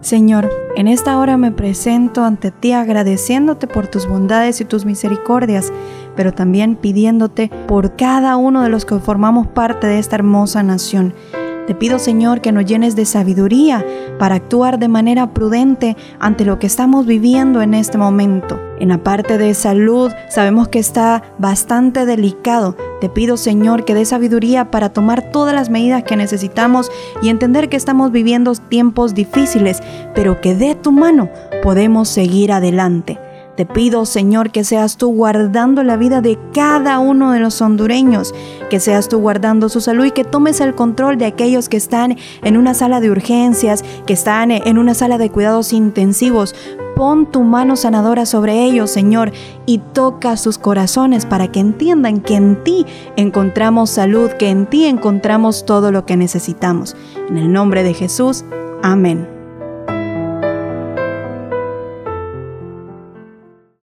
Señor, en esta hora me presento ante ti agradeciéndote por tus bondades y tus misericordias, pero también pidiéndote por cada uno de los que formamos parte de esta hermosa nación. Te pido, Señor, que nos llenes de sabiduría para actuar de manera prudente ante lo que estamos viviendo en este momento. En la parte de salud, sabemos que está bastante delicado. Te pido, Señor, que dé sabiduría para tomar todas las medidas que necesitamos y entender que estamos viviendo tiempos difíciles, pero que de tu mano podemos seguir adelante. Te pido, Señor, que seas tú guardando la vida de cada uno de los hondureños, que seas tú guardando su salud y que tomes el control de aquellos que están en una sala de urgencias, que están en una sala de cuidados intensivos. Pon tu mano sanadora sobre ellos, Señor, y toca sus corazones para que entiendan que en ti encontramos salud, que en ti encontramos todo lo que necesitamos. En el nombre de Jesús, amén.